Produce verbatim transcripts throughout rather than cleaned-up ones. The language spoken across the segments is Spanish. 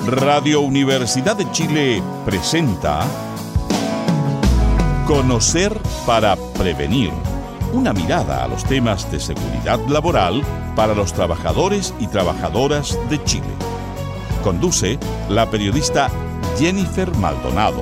Radio Universidad de Chile presenta Conocer para Prevenir. Una mirada a los temas de seguridad laboral para los trabajadores y trabajadoras de Chile. Conduce la periodista Jennifer Maldonado.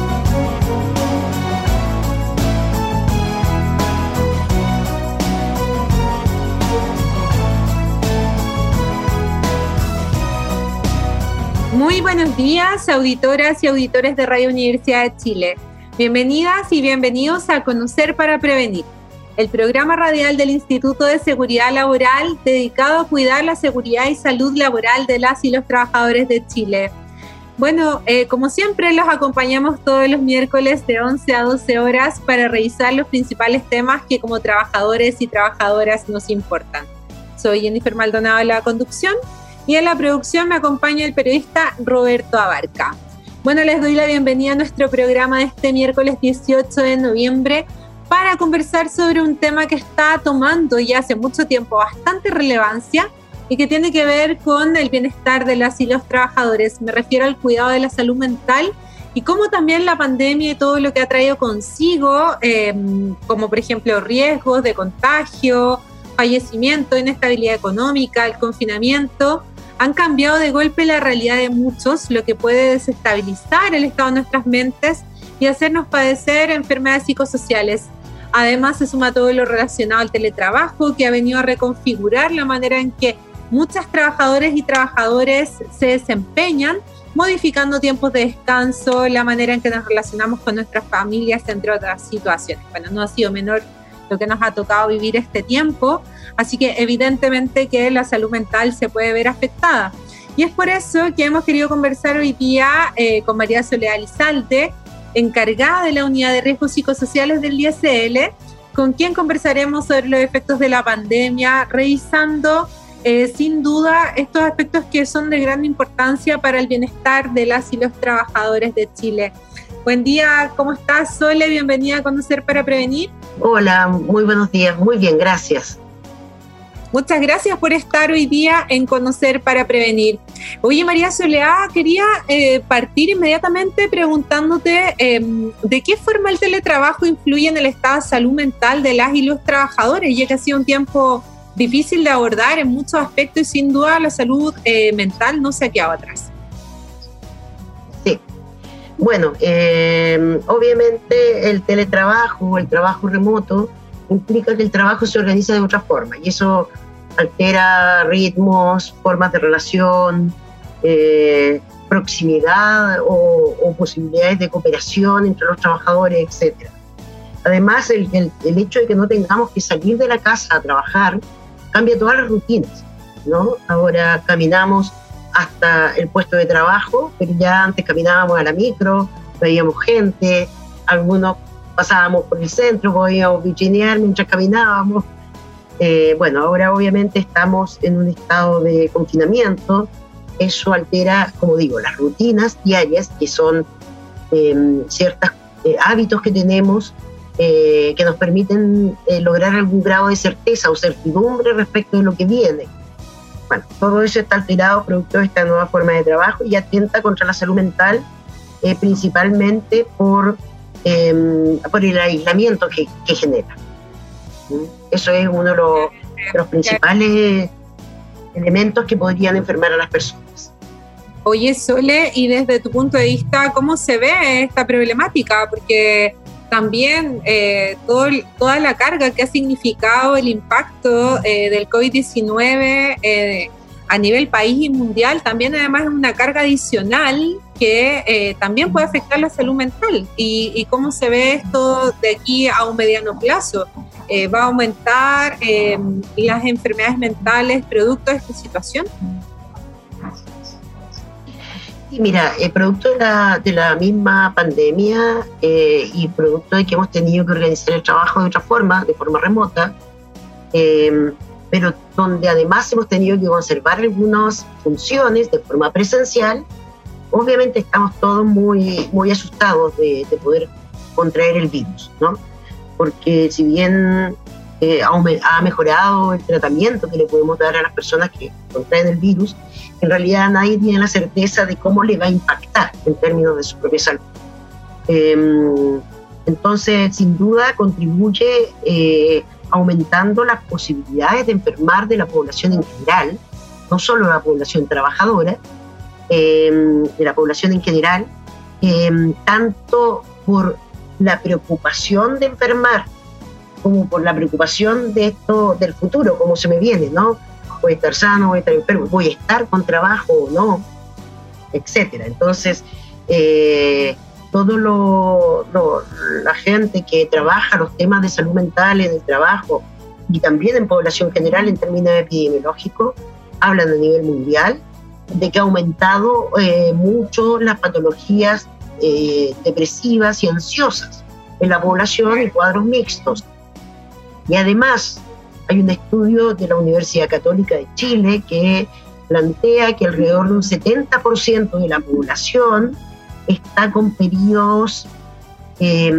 Muy buenos días, auditoras y auditores de Radio Universidad de Chile. Bienvenidas y bienvenidos a Conocer para Prevenir, el programa radial del Instituto de Seguridad Laboral dedicado a cuidar la seguridad y salud laboral de las y los trabajadores de Chile. Bueno, eh, como siempre los acompañamos todos los miércoles de once a doce horas para revisar los principales temas que como trabajadores y trabajadoras nos importan. Soy Jennifer Maldonado en la conducción y en la producción me acompaña el periodista Roberto Abarca. Bueno, les doy la bienvenida a nuestro programa de este miércoles dieciocho de noviembre para conversar sobre un tema que está tomando ya hace mucho tiempo bastante relevancia y que tiene que ver con el bienestar de las y los trabajadores. Me refiero al cuidado de la salud mental y cómo también la pandemia y todo lo que ha traído consigo, eh, como por ejemplo riesgos de contagio, fallecimiento, inestabilidad económica, el confinamiento, han cambiado de golpe la realidad de muchos, lo que puede desestabilizar el estado de nuestras mentes y hacernos padecer enfermedades psicosociales. Además, se suma todo lo relacionado al teletrabajo, que ha venido a reconfigurar la manera en que muchos trabajadores y trabajadores se desempeñan, modificando tiempos de descanso, la manera en que nos relacionamos con nuestras familias, entre otras situaciones. Bueno, no ha sido menor lo que nos ha tocado vivir este tiempo, así que evidentemente que la salud mental se puede ver afectada. Y es por eso que hemos querido conversar hoy día eh, con María Soledad Elizalde, encargada de la Unidad de Riesgos Psicosociales del I S L, con quien conversaremos sobre los efectos de la pandemia, revisando eh, sin duda estos aspectos que son de gran importancia para el bienestar de las y los trabajadores de Chile. Buen día, ¿cómo estás, Sole? Bienvenida a Conocer para Prevenir. Hola, muy buenos días, muy bien, gracias. Muchas gracias por estar hoy día en Conocer para Prevenir. Oye, María Soledad, quería eh, partir inmediatamente preguntándote eh, ¿de qué forma el teletrabajo influye en el estado de salud mental de las y los trabajadores? Ya que ha sido un tiempo difícil de abordar en muchos aspectos y sin duda la salud eh, mental no se ha quedado atrás. Sí. Bueno, eh, obviamente el teletrabajo, el trabajo remoto, implica que el trabajo se organiza de otra forma y eso altera ritmos, formas de relación, eh, proximidad o, o posibilidades de cooperación entre los trabajadores, etcétera. Además, el, el, el hecho de que no tengamos que salir de la casa a trabajar cambia todas las rutinas, ¿no? Ahora caminamos hasta el puesto de trabajo, pero ya antes caminábamos a la micro, veíamos gente, algunos pasábamos por el centro, podíamos bichinear mientras caminábamos. Eh, bueno, ahora obviamente estamos en un estado de confinamiento, eso altera, como digo, las rutinas diarias, que son eh, ciertos eh, hábitos que tenemos eh, que nos permiten eh, lograr algún grado de certeza o certidumbre respecto de lo que viene. Bueno, todo eso está alterado producto de esta nueva forma de trabajo y atenta contra la salud mental, eh, principalmente por, eh, por el aislamiento que, que genera. ¿Mm? Eso es uno de los, de los principales elementos que podrían enfermar a las personas. Oye, Sole, y desde tu punto de vista, ¿cómo se ve esta problemática? Porque también eh, todo, toda la carga que ha significado el impacto eh, del covid diecinueve eh, a nivel país y mundial, también además es una carga adicional que eh, también puede afectar la salud mental. Y, y cómo se ve esto de aquí a un mediano plazo. Eh, ¿Va a aumentar eh, las enfermedades mentales producto de esta situación? Y mira, eh, producto de la, de la misma pandemia eh, y producto de que hemos tenido que organizar el trabajo de otra forma, de forma remota, eh, pero donde además hemos tenido que conservar algunas funciones de forma presencial, obviamente estamos todos muy, muy asustados de, de poder contraer el virus, ¿no? Porque si bien eh, ha mejorado el tratamiento que le podemos dar a las personas que contraen el virus. En realidad nadie tiene la certeza de cómo le va a impactar en términos de su propia salud. Eh, entonces, sin duda, contribuye eh, aumentando las posibilidades de enfermar de la población en general, no solo de la población trabajadora, eh, de la población en general, eh, tanto por la preocupación de enfermar como por la preocupación de esto del futuro, cómo se me viene, ¿no? Voy a estar sano, voy a estar enfermo, voy a estar con trabajo o no, etcétera. Entonces, eh, todo lo, lo, la gente que trabaja los temas de salud mental en el trabajo y también en población general en términos epidemiológicos, hablan a nivel mundial de que ha aumentado eh, mucho las patologías eh, depresivas y ansiosas en la población y cuadros mixtos. Y además hay un estudio de la Universidad Católica de Chile que plantea que alrededor de un setenta por ciento de la población está con periodos eh,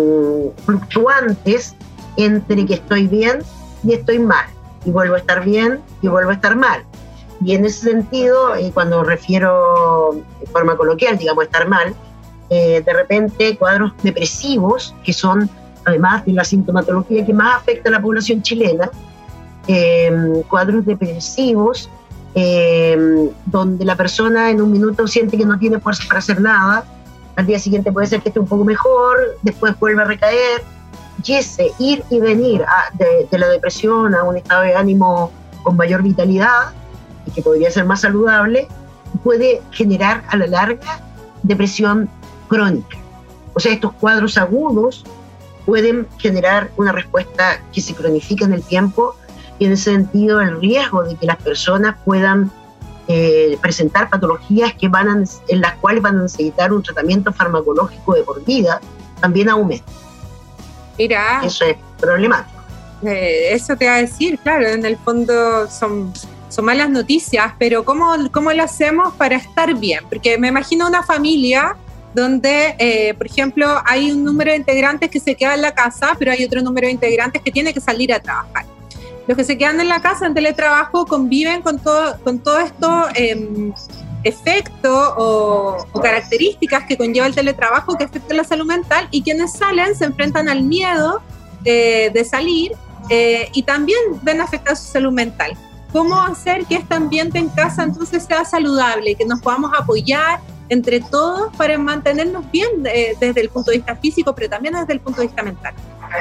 fluctuantes entre que estoy bien y estoy mal, y vuelvo a estar bien y vuelvo a estar mal. Y en ese sentido, eh, cuando refiero de forma coloquial, digamos, estar mal, eh, de repente cuadros depresivos, que son, además de la sintomatología que más afecta a la población chilena, eh, cuadros depresivos eh, donde la persona en un minuto siente que no tiene fuerza para hacer nada, al día siguiente puede ser que esté un poco mejor, después vuelve a recaer, y ese ir y venir a, de, de la depresión a un estado de ánimo con mayor vitalidad, y que podría ser más saludable, puede generar a la larga depresión crónica. O sea, estos cuadros agudos pueden generar una respuesta que se cronifica en el tiempo, y en ese sentido el riesgo de que las personas puedan eh, presentar patologías que van a, en las cuales van a necesitar un tratamiento farmacológico de por vida también aumenta. Mira, eso es problemático. Eh, eso te iba a decir, claro, en el fondo son, son malas noticias, pero ¿cómo, cómo lo hacemos para estar bien? Porque me imagino una familia donde, eh, por ejemplo, hay un número de integrantes que se queda en la casa, pero hay otro número de integrantes que tiene que salir a trabajar. Los que se quedan en la casa en teletrabajo conviven con todo, con todo esto eh, efectos o, o características que conlleva el teletrabajo que afectan la salud mental, y quienes salen se enfrentan al miedo eh, de salir eh, y también ven afectada su salud mental. ¿Cómo hacer que este ambiente en casa entonces sea saludable, que nos podamos apoyar entre todos para mantenernos bien eh, desde el punto de vista físico, pero también desde el punto de vista mental?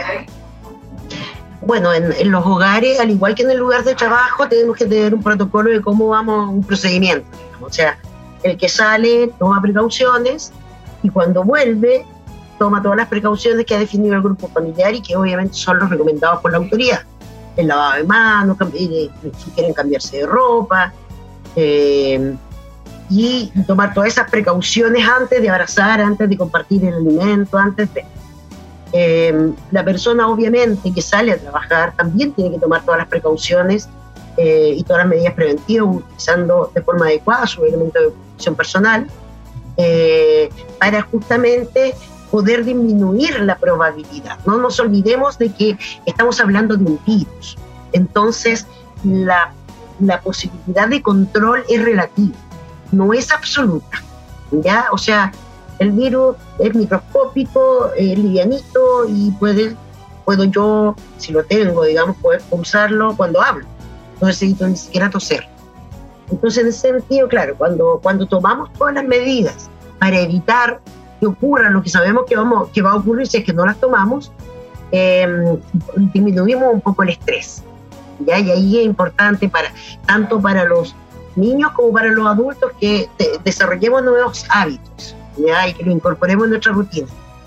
Bueno, en, en los hogares, al igual que en el lugar de trabajo, tenemos que tener un protocolo de cómo vamos, un procedimiento. O sea, el que sale toma precauciones y cuando vuelve toma todas las precauciones que ha definido el grupo familiar y que obviamente son los recomendados por la autoridad. El lavado de manos, si quieren cambiarse de ropa, eh, y tomar todas esas precauciones antes de abrazar, antes de compartir el alimento, antes de... Eh, la persona obviamente que sale a trabajar también tiene que tomar todas las precauciones eh, y todas las medidas preventivas, utilizando de forma adecuada su elemento de protección personal eh, para justamente poder disminuir la probabilidad. No nos olvidemos de que estamos hablando de un virus, entonces la, la posibilidad de control es relativa, no es absoluta, ¿ya? O sea, el virus es microscópico, es livianito y puede, puedo yo, si lo tengo, digamos, poder pulsarlo cuando hablo. No necesito ni siquiera toser. Entonces, en ese sentido, claro, cuando, cuando tomamos todas las medidas para evitar que ocurra lo que sabemos que, vamos, que va a ocurrir si es que no las tomamos, eh, disminuimos un poco el estrés, ¿ya? Y ahí es importante para, tanto para los niños como para los adultos que te, desarrollemos nuevos hábitos, ¿ya? Y que lo incorporemos en nuestra rutina.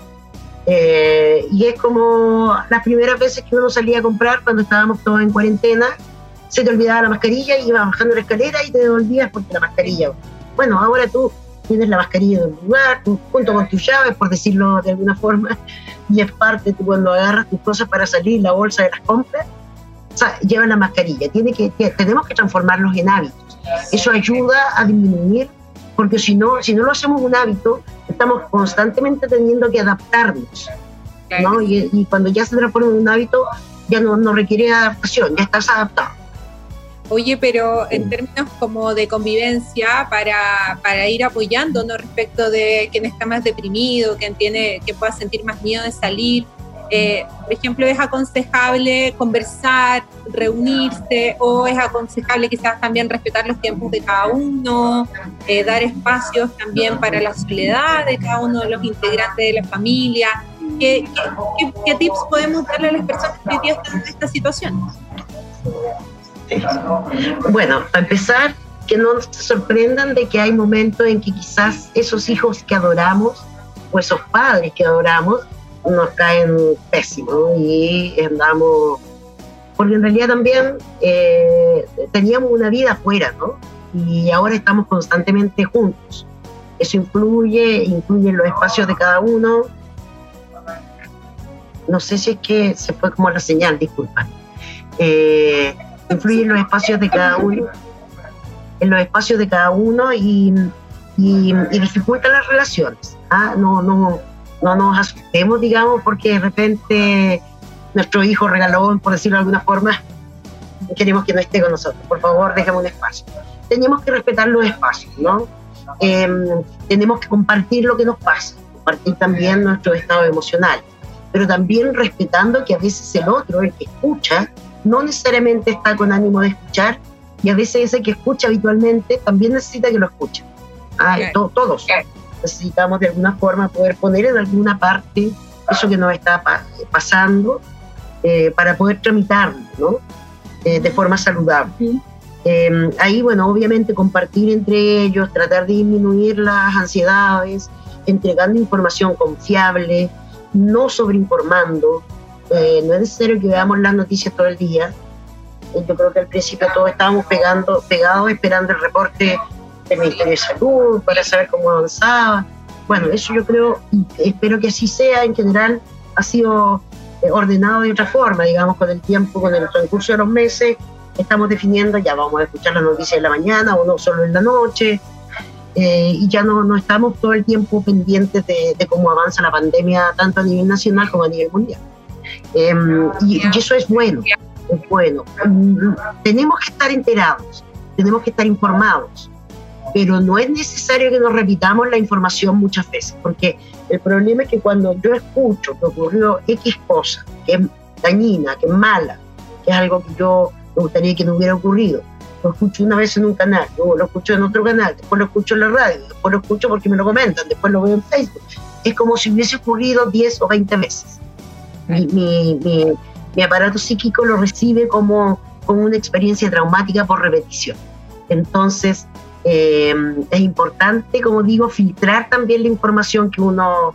Eh, y es como las primeras veces que uno salía a comprar cuando estábamos todos en cuarentena, se te olvidaba la mascarilla y ibas bajando la escalera y te devolvías porque la mascarilla. Bueno, ahora tú tienes la mascarilla en un lugar, tú, junto con tus llaves, por decirlo de alguna forma, y es parte, tú cuando agarras tus cosas para salir, la bolsa de las compras, o sea, llevan la mascarilla. Tiene que, tenemos que transformarlos en hábitos. Eso ayuda a disminuir, porque si no, si no lo hacemos un hábito, estamos constantemente teniendo que adaptarnos, ¿no? Y, y cuando ya se transforma en un hábito, ya no, no requiere adaptación, ya estás adaptado. Oye, pero en términos como de convivencia, para, para ir apoyándonos respecto de quien está más deprimido, quien tiene, que pueda sentir más miedo de salir, eh, por ejemplo, ¿es aconsejable conversar, reunirse, o es aconsejable quizás también respetar los tiempos de cada uno, eh, dar espacios también para la soledad de cada uno de los integrantes de la familia? ¿Qué, qué, qué, qué tips podemos darle a las personas que hoy día están en esta situación? Bueno, para empezar, que no se sorprendan de que hay momentos en que quizás esos hijos que adoramos o esos padres que adoramos nos caen pésimos y andamos, porque en realidad también eh, teníamos una vida afuera, ¿no? Y ahora estamos constantemente juntos. Eso influye, influye en los espacios de cada uno. No sé si es que se fue como la señal, disculpa. Eh, influye en los espacios de cada uno, en los espacios de cada uno y, y, y dificulta las relaciones. ¿Ah? No, no, no nos asustemos, digamos, porque de repente nuestro hijo regaló, por decirlo de alguna forma, queremos que no esté con nosotros. Por favor, déjame un espacio. Tenemos que respetar los espacios, ¿no? Eh, tenemos que compartir lo que nos pasa, compartir también nuestro estado emocional, pero también respetando que a veces el otro, el que escucha, no necesariamente está con ánimo de escuchar, y a veces ese que escucha habitualmente también necesita que lo escuchen. Ah, okay. to- todos okay. necesitamos de alguna forma poder poner en alguna parte eso que nos está pa- pasando eh, para poder tramitarlo, ¿no? Eh, de forma saludable. Uh-huh. Eh, ahí, bueno, obviamente compartir entre ellos, tratar de disminuir las ansiedades, entregando información confiable, no sobreinformando. Eh, no es necesario que veamos las noticias todo el día. Eh, yo creo que al principio todos estábamos pegando, pegados esperando el reporte del Ministerio de Salud para saber cómo avanzaba. Bueno, eso yo creo, y espero que así sea. En general ha sido eh, ordenado de otra forma, digamos, con el tiempo, con el transcurso de los meses, estamos definiendo, ya vamos a escuchar las noticias en la mañana o no solo en la noche, eh, y ya no, no estamos todo el tiempo pendientes de, de cómo avanza la pandemia, tanto a nivel nacional como a nivel mundial. Eh, y, y eso es bueno, es bueno. Um, tenemos que estar enterados, tenemos que estar informados, pero no es necesario que nos repitamos la información muchas veces, porque el problema es que cuando yo escucho que ocurrió X cosa, que es dañina, que es mala, que es algo que yo me gustaría que no hubiera ocurrido, lo escucho una vez en un canal, luego lo escucho en otro canal, después lo escucho en la radio, después lo escucho porque me lo comentan, después lo veo en Facebook. Es como si hubiese ocurrido diez o veinte veces. Mi, mi, mi, mi aparato psíquico lo recibe como, como una experiencia traumática por repetición. Entonces, eh, es importante, como digo, filtrar también la información que uno,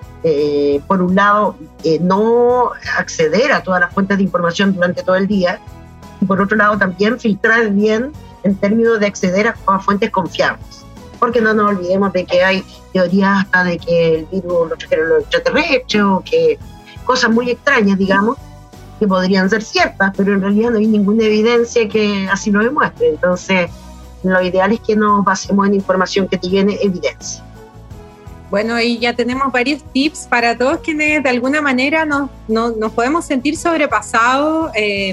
eh, por un lado, eh, no acceder a todas las fuentes de información durante todo el día, y por otro lado también filtrar bien en términos de acceder a, a fuentes confiables. Porque no nos olvidemos de que hay teorías hasta de que el virus lo trajeron los extraterrestres, o que cosas muy extrañas, digamos, que podrían ser ciertas, pero en realidad no hay ninguna evidencia que así lo demuestre. Entonces, lo ideal es que nos basemos en información que tiene evidencia. Bueno, y ya tenemos varios tips para todos quienes de alguna manera nos, nos, nos podemos sentir sobrepasados, eh,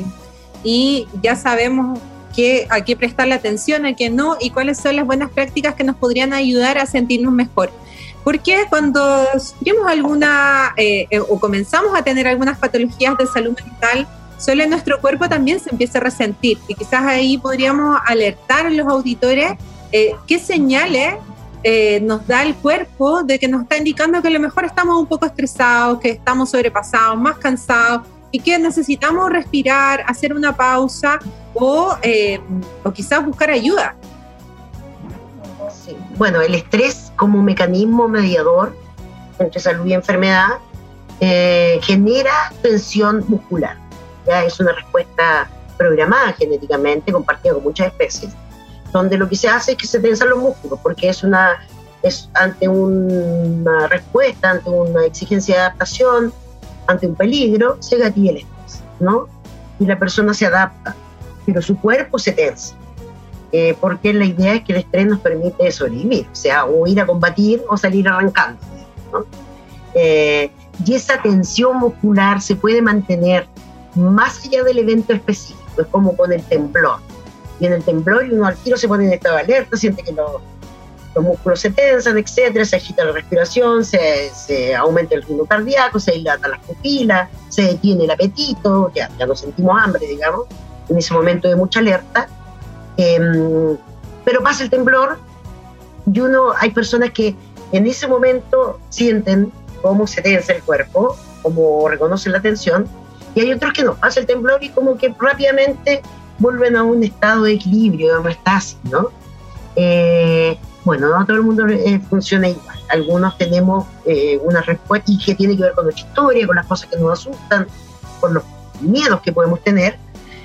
y ya sabemos qué, a qué prestarle atención, a qué no, y cuáles son las buenas prácticas que nos podrían ayudar a sentirnos mejor. Porque cuando sufrimos alguna eh, eh, o comenzamos a tener algunas patologías de salud mental, solo en nuestro cuerpo también se empieza a resentir, y quizás ahí podríamos alertar a los auditores eh, qué señales eh, nos da el cuerpo de que nos está indicando que a lo mejor estamos un poco estresados, que estamos sobrepasados, más cansados, y que necesitamos respirar, hacer una pausa o, eh, o quizás buscar ayuda. Sí. Bueno, el estrés como mecanismo mediador entre salud y enfermedad eh, genera tensión muscular. Ya es una respuesta programada genéticamente, compartida con muchas especies, donde lo que se hace es que se tensan los músculos, porque es una es ante una respuesta, ante una exigencia de adaptación, ante un peligro, se gatilla el estrés, ¿no? Y la persona se adapta, pero su cuerpo se tensa, eh, porque la idea es que el estrés nos permite sobrevivir, o sea, o ir a combatir o salir arrancando, ¿no? Eh, y esa tensión muscular se puede mantener más allá del evento específico, es como con el temblor. Viene el temblor y uno al tiro se pone en estado de alerta, siente que los, los músculos se tensan, etcétera, se agita la respiración, se, se aumenta el ritmo cardíaco, se dilatan las pupilas, se detiene el apetito, ya, ya no sentimos hambre, digamos, en ese momento de mucha alerta. Eh, pero pasa el temblor y uno, hay personas que en ese momento sienten cómo se tensa el cuerpo, cómo reconocen la tensión, y hay otros que no, pasa el temblor y como que rápidamente vuelven a un estado de equilibrio, de homeostasis, ¿no? Eh, bueno, no todo el mundo eh, funciona igual. Algunos tenemos eh, una respuesta y que tiene que ver con nuestra historia, con las cosas que nos asustan, con los miedos que podemos tener,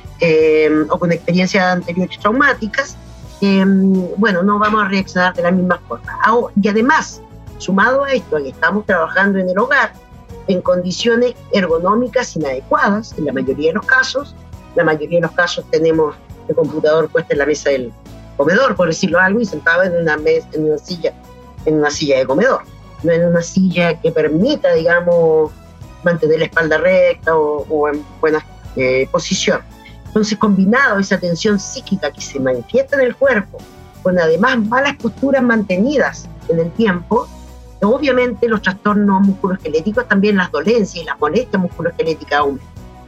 eh, o con experiencias anteriores traumáticas. Eh, bueno, no vamos a reaccionar de la misma forma. Y además, sumado a esto, que estamos trabajando en el hogar, en condiciones ergonómicas inadecuadas, en la mayoría de los casos. La mayoría de los casos tenemos el computador puesto en la mesa del comedor, por decirlo algo, y sentado en una, mesa, en una silla, en una silla de comedor, no en una silla que permita, digamos, mantener la espalda recta o, o en buena eh, posición. Entonces, combinado esa tensión psíquica que se manifiesta en el cuerpo, con además malas posturas mantenidas en el tiempo, obviamente los trastornos musculoesqueléticos, también las dolencias y las molestias musculoesqueléticas aumentan.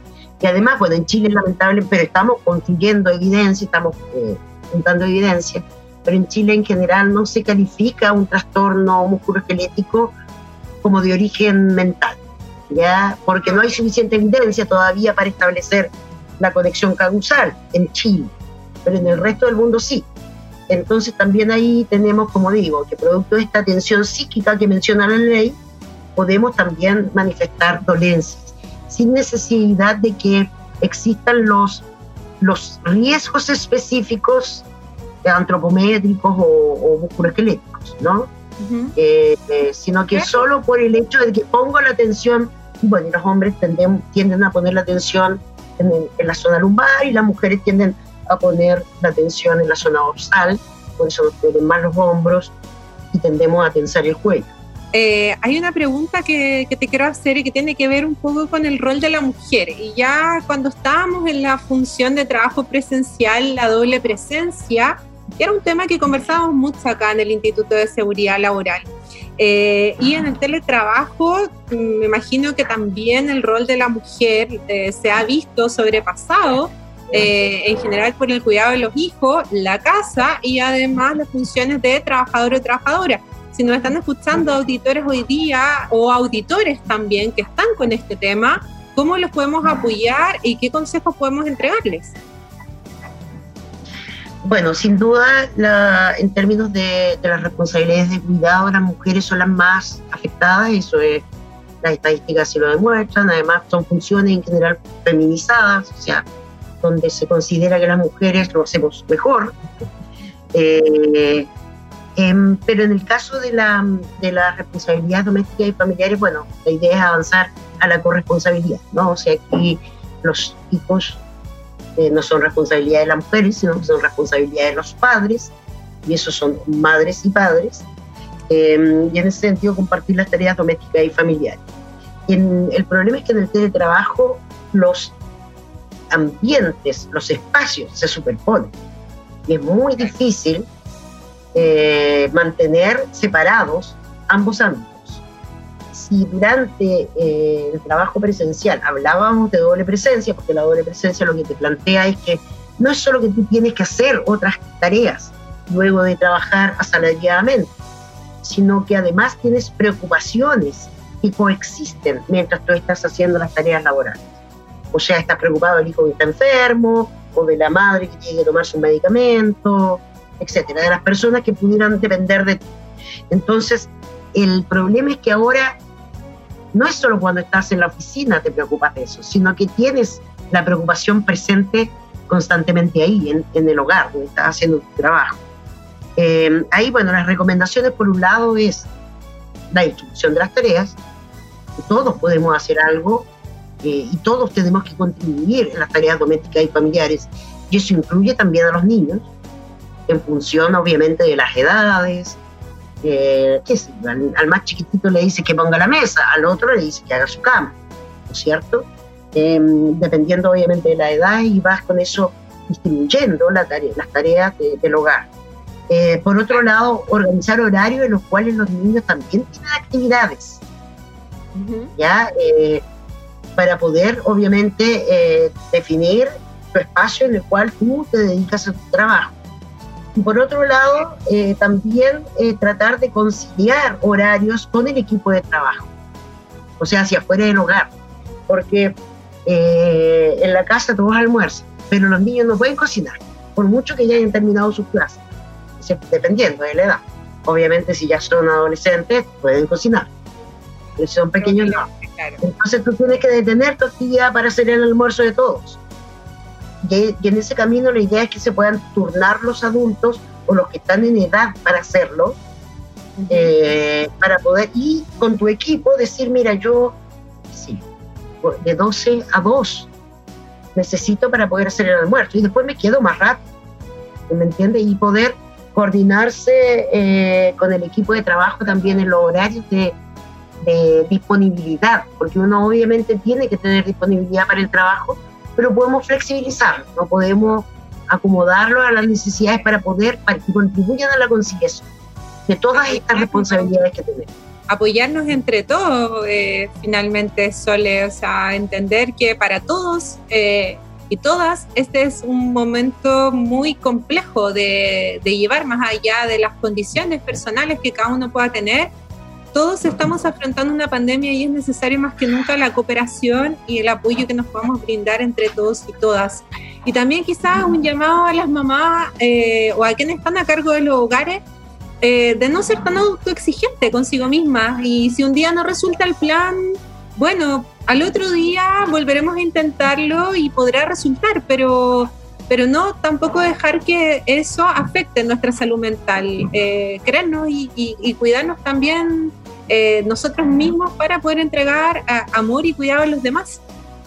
Y además, bueno, en Chile es lamentable, pero estamos construyendo evidencia, estamos eh, juntando evidencia, pero en Chile en general no se califica un trastorno musculoesquelético como de origen mental, ¿ya? Porque no hay suficiente evidencia todavía para establecer la conexión causal en Chile, pero en el resto del mundo sí. Entonces también ahí tenemos, como digo, que producto de esta tensión psíquica que menciona la ley, podemos también manifestar dolencias, sin necesidad de que existan los, los riesgos específicos antropométricos o, o musculoesqueléticos, ¿no? Uh-huh. eh, eh, sino que solo por el hecho de que pongo la atención, bueno, y los hombres tienden, tienden a poner la atención en, en la zona lumbar y las mujeres tienden a poner la atención en la zona dorsal, por eso nos duelen más los hombros y tendemos a tensar el cuello. Eh, hay una pregunta que, que te quiero hacer y que tiene que ver un poco con el rol de la mujer. Y ya cuando estábamos en la función de trabajo presencial, la doble presencia, era un tema que conversábamos mucho acá en el Instituto de Seguridad Laboral. Eh, y en el teletrabajo, me imagino que también el rol de la mujer eh, se ha visto sobrepasado, eh, en general por el cuidado de los hijos, la casa y además las funciones de trabajador o trabajadora. Si nos están escuchando auditores hoy día o auditores también que están con este tema, ¿cómo los podemos apoyar y qué consejos podemos entregarles? Bueno, sin duda, la, en términos de, de las responsabilidades de cuidado, las mujeres son las más afectadas, eso es, las estadísticas sí lo demuestran, además son funciones en general feminizadas, o sea, donde se considera que las mujeres lo hacemos mejor. Eh, eh, pero en el caso de la, de las responsabilidades domésticas y familiares, bueno, la idea es avanzar a la corresponsabilidad, ¿no? O sea, aquí los hijos Eh, no son responsabilidad de las mujeres, sino que son responsabilidad de los padres, y esos son madres y padres, eh, y en ese sentido compartir las tareas domésticas y familiares. Y en, el problema es que en el teletrabajo los ambientes, los espacios se superponen, y es muy difícil eh, mantener separados ambos ámbitos. Si durante eh, el trabajo presencial hablábamos de doble presencia, porque la doble presencia lo que te plantea es que no es solo que tú tienes que hacer otras tareas luego de trabajar asalariadamente, sino que además tienes preocupaciones que coexisten mientras tú estás haciendo las tareas laborales. O sea, estás preocupado del hijo que está enfermo, o de la madre que tiene que tomarse un medicamento, etcétera, de las personas que pudieran depender de ti. Entonces, el problema es que ahora no es solo cuando estás en la oficina te preocupas de eso, sino que tienes la preocupación presente constantemente ahí, en, en el hogar, donde estás haciendo tu trabajo. Eh, ahí, bueno, las recomendaciones por un lado es la distribución de las tareas, que todos podemos hacer algo eh, y todos tenemos que contribuir en las tareas domésticas y familiares, y eso incluye también a los niños, en función obviamente de las edades. Eh, ¿qué es? Al, al más chiquitito le dice que ponga la mesa, al otro le dice que haga su cama, ¿no es cierto? eh, dependiendo obviamente de la edad, y vas con eso distribuyendo la tarea, las tareas de, del hogar. Eh, por otro lado, organizar horarios en los cuales los niños también tienen actividades, uh-huh. ¿ya? Eh, para poder obviamente eh, definir tu espacio en el cual tú te dedicas a tu trabajo. Y por otro lado, eh, también eh, tratar de conciliar horarios con el equipo de trabajo, o sea, hacia afuera del hogar, porque eh, en la casa todos almuerzan, pero los niños no pueden cocinar, por mucho que ya hayan terminado sus clases, dependiendo de la edad. Obviamente, si ya son adolescentes, pueden cocinar, pero si son pequeños, no. Entonces tú tienes que detener tu actividad para hacer el almuerzo de todos. Y, y en ese camino la idea es que se puedan turnar los adultos o los que están en edad para hacerlo, uh-huh. eh, para poder, y con tu equipo decir, mira, yo sí, de doce a dos necesito para poder hacer el almuerzo, y después me quedo más rato, ¿me entiendes? Y poder coordinarse eh, con el equipo de trabajo también en los horarios de, de disponibilidad, porque uno obviamente tiene que tener disponibilidad para el trabajo, pero podemos flexibilizarlo, no podemos acomodarlo a las necesidades para poder, para que contribuyan a la conciliación de todas estas responsabilidades que tenemos. Apoyarnos entre todos, eh, finalmente, Sole, o sea, entender que para todos eh, y todas este es un momento muy complejo de, de llevar más allá de las condiciones personales que cada uno pueda tener. Todos estamos afrontando una pandemia y es necesario más que nunca la cooperación y el apoyo que nos podamos brindar entre todos y todas. Y también quizás un llamado a las mamás eh, o a quienes están a cargo de los hogares, Eh, de no ser tan autoexigente consigo misma, y si un día no resulta el plan, bueno, al otro día volveremos a intentarlo y podrá resultar, pero, pero no tampoco dejar que eso afecte nuestra salud mental, eh, querernos y, y, y cuidarnos también eh, nosotros mismos para poder entregar a, amor y cuidado a los demás.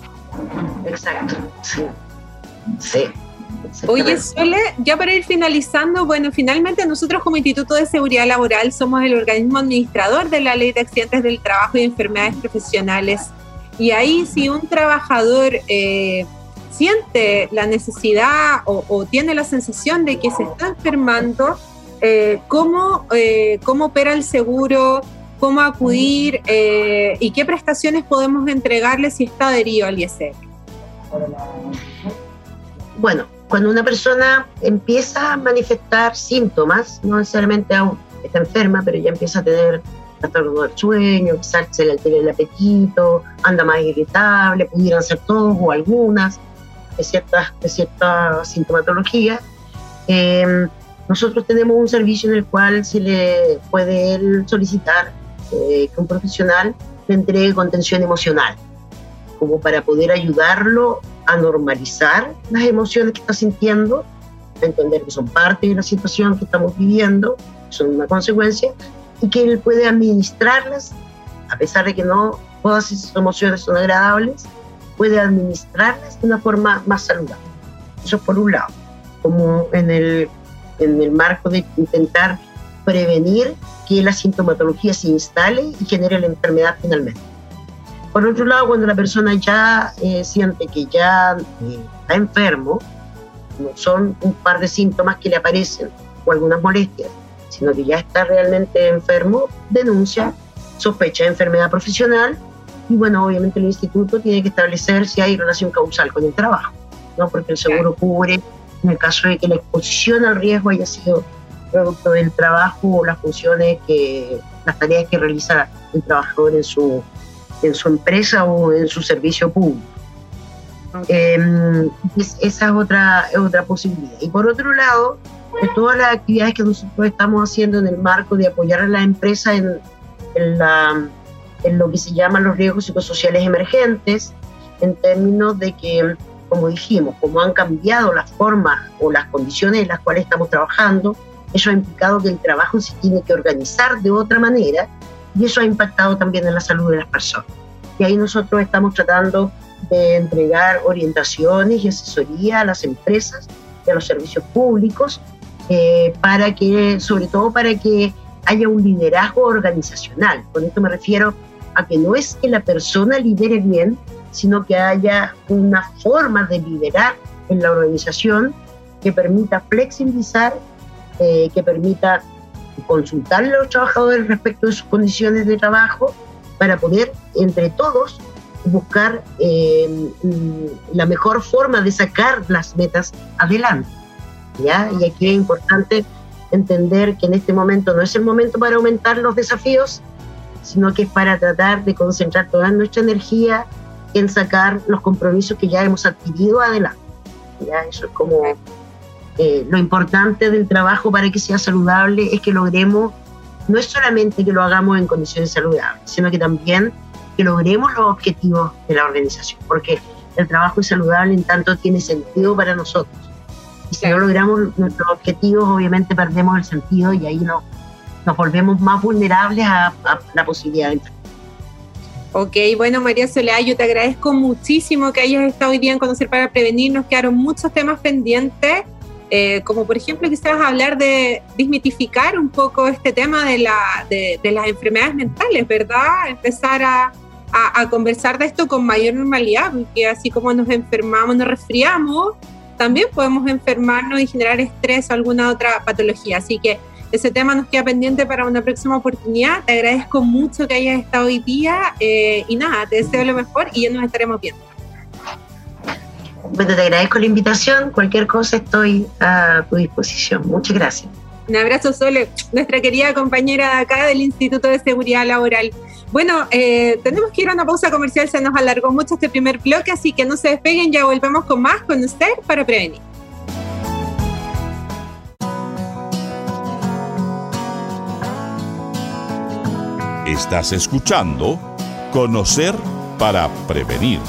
Exacto, sí, sí. Oye, Sole, ya para ir finalizando, bueno, finalmente nosotros como Instituto de Seguridad Laboral somos el organismo administrador de la Ley de Accidentes del Trabajo y Enfermedades Profesionales, y ahí si un trabajador eh, siente la necesidad o, o tiene la sensación de que se está enfermando, eh, ¿cómo, eh, ¿cómo opera el seguro? ¿Cómo acudir? Eh, ¿Y qué prestaciones podemos entregarle si está adherido al I S R? Bueno, cuando una persona empieza a manifestar síntomas, no necesariamente aún está enferma, pero ya empieza a tener trastorno del sueño, quizás se le altera el apetito, anda más irritable, pudieran ser todos o algunas de ciertas, de cierta sintomatología, eh, nosotros tenemos un servicio en el cual se le puede él solicitar eh, que un profesional le entregue contención emocional, como para poder ayudarlo a normalizar las emociones que está sintiendo, a entender que son parte de la situación que estamos viviendo, son una consecuencia, y que él puede administrarlas, a pesar de que no todas esas emociones son agradables, puede administrarlas de una forma más saludable. Eso es por un lado, como en el, en el marco de intentar prevenir que la sintomatología se instale y genere la enfermedad finalmente. Por otro lado, cuando la persona ya eh, siente que ya eh, está enfermo, no son un par de síntomas que le aparecen o algunas molestias, sino que ya está realmente enfermo, denuncia, sospecha de enfermedad profesional, y bueno, obviamente el instituto tiene que establecer si hay relación causal con el trabajo, ¿no? Porque el seguro cubre en el caso de que la exposición al riesgo haya sido producto del trabajo o las funciones, que las tareas que realiza el trabajador en su en su empresa o en su servicio público. Okay. Eh, es, esa es otra, es otra posibilidad. Y por otro lado, de todas las actividades que nosotros estamos haciendo en el marco de apoyar a la empresa en, en, la, en lo que se llaman los riesgos psicosociales emergentes, en términos de que, como dijimos, como han cambiado las formas o las condiciones en las cuales estamos trabajando, eso ha implicado que el trabajo se tiene que organizar de otra manera, y eso ha impactado también en la salud de las personas. Y ahí nosotros estamos tratando de entregar orientaciones y asesoría a las empresas y a los servicios públicos, eh, para que, sobre todo para que haya un liderazgo organizacional. Con esto me refiero a que no es que la persona lidere bien, sino que haya una forma de liderar en la organización que permita flexibilizar, eh, que permita consultar a los trabajadores respecto de sus condiciones de trabajo para poder, entre todos, buscar eh, la mejor forma de sacar las metas adelante, ¿ya? Y aquí es importante entender que en este momento no es el momento para aumentar los desafíos, sino que es para tratar de concentrar toda nuestra energía en sacar los compromisos que ya hemos adquirido adelante. ¿Ya? Eso es como eh, lo importante del trabajo para que sea saludable, es que logremos, no es solamente que lo hagamos en condiciones saludables, sino que también que logremos los objetivos de la organización, porque el trabajo es saludable en tanto tiene sentido para nosotros. Y si no logramos nuestros objetivos, obviamente perdemos el sentido y ahí no, nos volvemos más vulnerables a, a la posibilidad de entrar. Ok, bueno, María Soledad, yo te agradezco muchísimo que hayas estado hoy día en Conocer para Prevenir. Nos quedaron muchos temas pendientes, eh, como por ejemplo quizás hablar de desmitificar un poco este tema de, la, de, de las enfermedades mentales, ¿verdad? Empezar a, a, a conversar de esto con mayor normalidad, porque así como nos enfermamos, nos resfriamos, también podemos enfermarnos y generar estrés o alguna otra patología. Así que ese tema nos queda pendiente para una próxima oportunidad. Te agradezco mucho que hayas estado hoy día eh, y nada, te deseo lo mejor y ya nos estaremos viendo. Bueno, te agradezco la invitación. Cualquier cosa estoy a tu disposición. Muchas gracias. Un abrazo, Sole, nuestra querida compañera de acá del Instituto de Seguridad Laboral. Bueno, eh, tenemos que ir a una pausa comercial, se nos alargó mucho este primer bloque, así que no se despeguen, ya volvemos con más Conocer para Prevenir. Estás escuchando Conocer para Prevenir.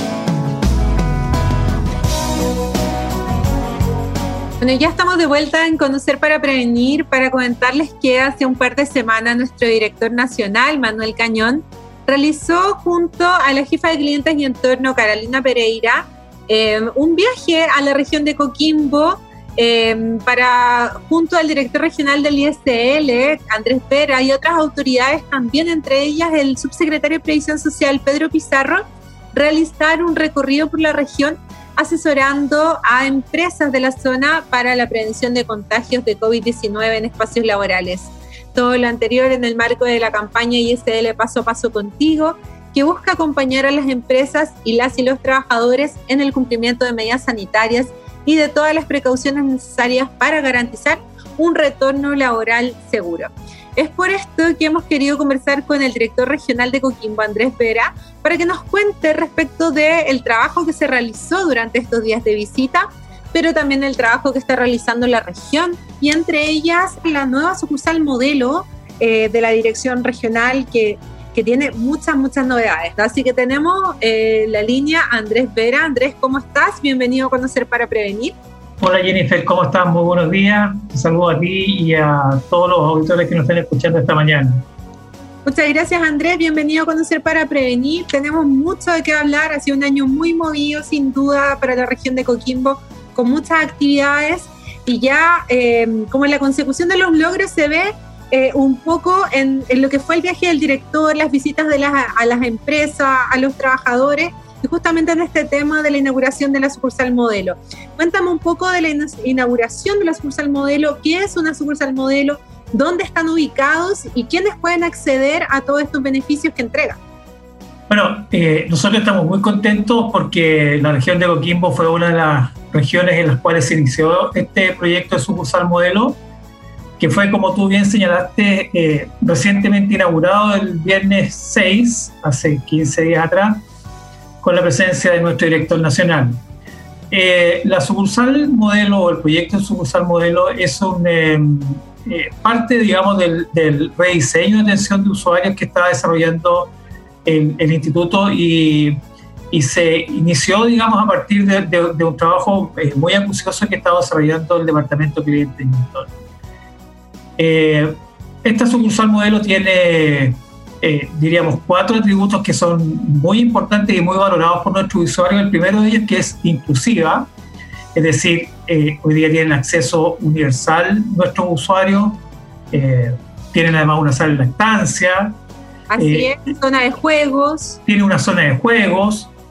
Bueno, ya estamos de vuelta en Conocer para Prevenir para comentarles que hace un par de semanas nuestro director nacional, Manuel Cañón, realizó junto a la jefa de clientes y entorno, Carolina Pereira, eh, un viaje a la región de Coquimbo eh, para, junto al director regional del I S L, Andrés Vera, y otras autoridades también, entre ellas el subsecretario de Previsión Social, Pedro Pizarro, realizar un recorrido por la región asesorando a empresas de la zona para la prevención de contagios de COVID diecinueve en espacios laborales. Todo lo anterior en el marco de la campaña I S L Paso a Paso Contigo, que busca acompañar a las empresas y las y los trabajadores en el cumplimiento de medidas sanitarias y de todas las precauciones necesarias para garantizar un retorno laboral seguro. Es por esto que hemos querido conversar con el director regional de Coquimbo, Andrés Vera, para que nos cuente respecto del trabajo que se realizó durante estos días de visita, pero también el trabajo que está realizando la región, y entre ellas la nueva sucursal modelo eh, de la dirección regional que, que tiene muchas, muchas novedades. Así que tenemos eh, la línea Andrés Vera. Andrés, ¿cómo estás? Bienvenido a Conocer para Prevenir. Hola Jennifer, ¿cómo estás? Muy buenos días. Un saludo a ti y a todos los auditores que nos están escuchando esta mañana. Muchas gracias, Andrés. Bienvenido a Conocer para Prevenir. Tenemos mucho de qué hablar. Ha sido un año muy movido, sin duda, para la región de Coquimbo, con muchas actividades. Y ya, eh, como en la consecución de los logros, se ve eh, un poco en, en lo que fue el viaje del director, las visitas de las, a las empresas, a los trabajadores, y justamente en este tema de la inauguración de la sucursal modelo. Cuéntame un poco de la inauguración de la sucursal modelo, qué es una sucursal modelo, dónde están ubicados y quiénes pueden acceder a todos estos beneficios que entrega. Bueno, eh, nosotros estamos muy contentos porque la región de Coquimbo fue una de las regiones en las cuales se inició este proyecto de sucursal modelo, que fue, como tú bien señalaste, eh, recientemente inaugurado el viernes seis, hace quince días atrás, con la presencia de nuestro director nacional. Eh, la sucursal modelo, o el proyecto de sucursal modelo, es un, eh, eh, parte, digamos, del, del rediseño de atención de usuarios que está desarrollando el, el instituto y, y se inició, digamos, a partir de, de, de un trabajo eh, muy acucioso que estaba desarrollando el departamento cliente y entorno. Eh, esta sucursal modelo tiene Eh, diríamos, cuatro atributos que son muy importantes y muy valorados por nuestros usuarios. El primero de ellos, que es inclusiva, es decir, eh, hoy día tienen acceso universal nuestros usuarios, eh, tienen además una sala de lactancia. Así eh, es, zona de juegos. Tiene una zona de juegos,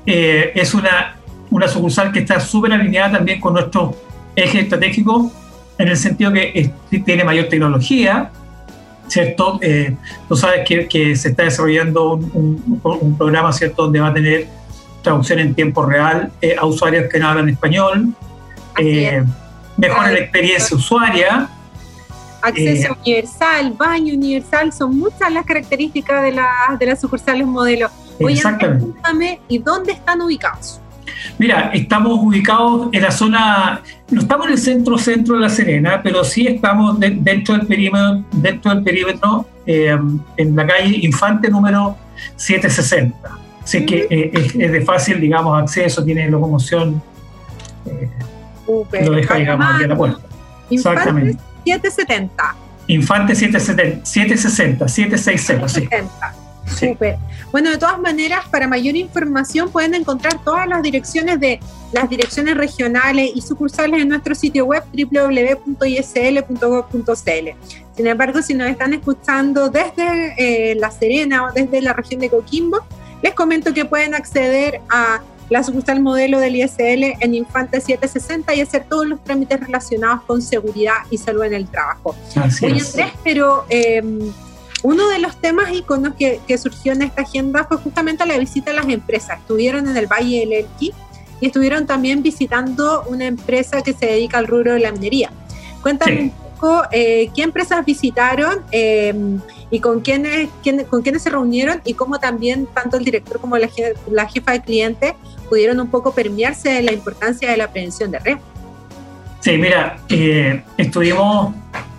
eh, es una, una sucursal que está súper alineada también con nuestro eje estratégico, en el sentido que es, tiene mayor tecnología, ¿cierto? Eh, tú sabes que, que se está desarrollando un, un, un programa, ¿cierto?, donde va a tener traducción en tiempo real eh, a usuarios que no hablan español, eh, mejora la experiencia usuaria. Acceso eh, universal, baño universal, son muchas las características de, la, de las sucursales modelo. Oye, Andrés, cuéntame, ¿y dónde están ubicados? Mira, estamos ubicados en la zona, no estamos en el centro-centro de La Serena, pero sí estamos de, dentro del perímetro, dentro del perímetro eh, en la calle Infante número setecientos sesenta. Así uh-huh. que eh, es, es de fácil, digamos, acceso, tiene locomoción, eh, lo deja, digamos, aquí a la puerta. Infante Exactamente. setecientos setenta. Infante setecientos sesenta, setecientos sesenta, sí. Sí. Súper. Bueno, de todas maneras, para mayor información pueden encontrar todas las direcciones de las direcciones regionales y sucursales en nuestro sitio web doble u doble u doble u punto i s l punto gov punto c l. Sin embargo, si nos están escuchando desde eh, La Serena o desde la región de Coquimbo, les comento que pueden acceder a la sucursal modelo del I S L en Infante setecientos sesenta y hacer todos los trámites relacionados con seguridad y salud en el trabajo. Así Oye, es. Andrés, pero eh, uno de los temas iconos que, que surgió en esta agenda fue justamente la visita a las empresas. Estuvieron en el Valle del Elqui y estuvieron también visitando una empresa que se dedica al rubro de la minería. Cuéntame sí. un poco eh, qué empresas visitaron eh, y con quiénes, quién, con quiénes se reunieron y cómo también tanto el director como la, je, la jefa de cliente pudieron un poco permearse de la importancia de la prevención de riesgo. Sí, mira, eh, estuvimos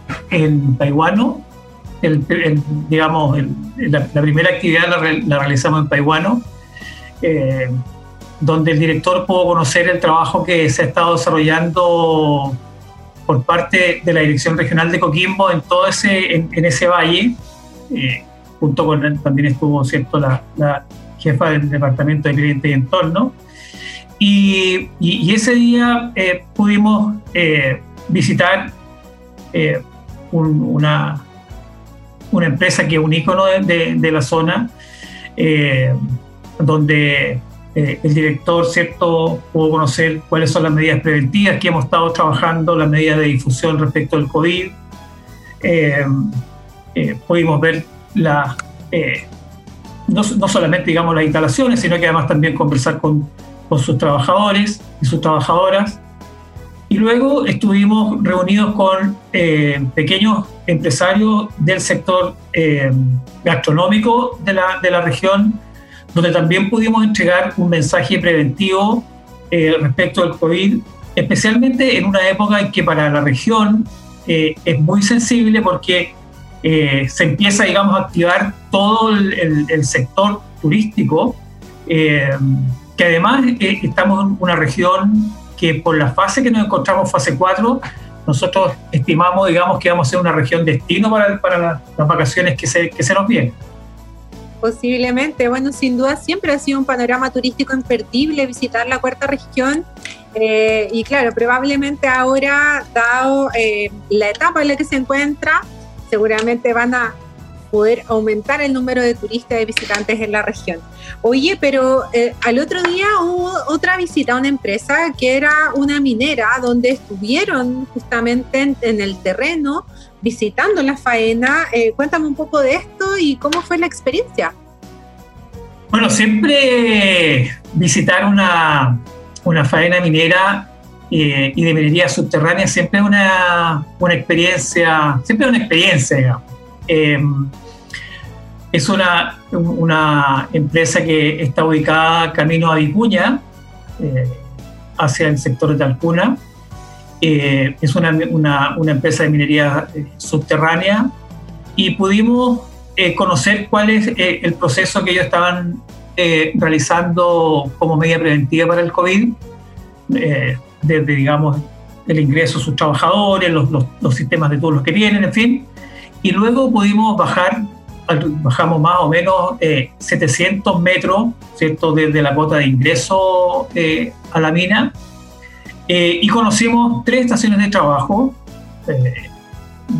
en Paihuano. El, el, digamos, el, la, la primera actividad la, la realizamos en Paihuano, eh, donde el director pudo conocer el trabajo que se ha estado desarrollando por parte de la Dirección Regional de Coquimbo en todo ese, en, en ese valle. Eh, junto con él también estuvo, ¿cierto?, la, la jefa del Departamento de Cliente y Entorno. Y, y, y ese día eh, pudimos eh, visitar eh, un, una una empresa que es un ícono de, de, de la zona, eh, donde eh, el director, ¿cierto?, pudo conocer cuáles son las medidas preventivas que hemos estado trabajando, las medidas de difusión respecto al COVID. Eh, eh, pudimos ver la, eh, no, no solamente, digamos, las instalaciones, sino que además también conversar con, con sus trabajadores y sus trabajadoras. Y luego estuvimos reunidos con eh, pequeños empresarios del sector eh, gastronómico de la, de la región, donde también pudimos entregar un mensaje preventivo eh, respecto al COVID, especialmente en una época en que para la región eh, es muy sensible porque eh, se empieza, digamos, a activar todo el, el, el sector turístico, eh, que además eh, estamos en una región que por la fase que nos encontramos, fase cuatro, nosotros estimamos, digamos, que vamos a ser una región destino para, para la, las vacaciones que se, que se nos vienen. Posiblemente, bueno, sin duda siempre ha sido un panorama turístico imperdible visitar la cuarta región eh, y claro, probablemente ahora, dado eh, la etapa en la que se encuentra, seguramente van a poder aumentar el número de turistas y visitantes en la región. Oye, pero eh, al otro día hubo otra visita a una empresa que era una minera, donde estuvieron justamente en, en el terreno visitando la faena. Eh, cuéntame un poco de esto y cómo fue la experiencia. Bueno, siempre visitar una, una faena minera eh, y de minería subterránea siempre es una, una experiencia, siempre es una experiencia, digamos. Eh, es una, una empresa que está ubicada camino a Vicuña, eh, hacia el sector de Talcuna. Eh, es una, una, una empresa de minería eh, subterránea y pudimos eh, conocer cuál es eh, el proceso que ellos estaban eh, realizando como medida preventiva para el COVID, eh, desde, digamos, el ingreso de sus trabajadores, los, los, los sistemas de turnos que tienen, en fin. Y luego pudimos bajar, bajamos más o menos eh, setecientos metros, ¿cierto?, desde la cota de ingreso eh, a la mina, eh, y conocimos tres estaciones de trabajo. Eh,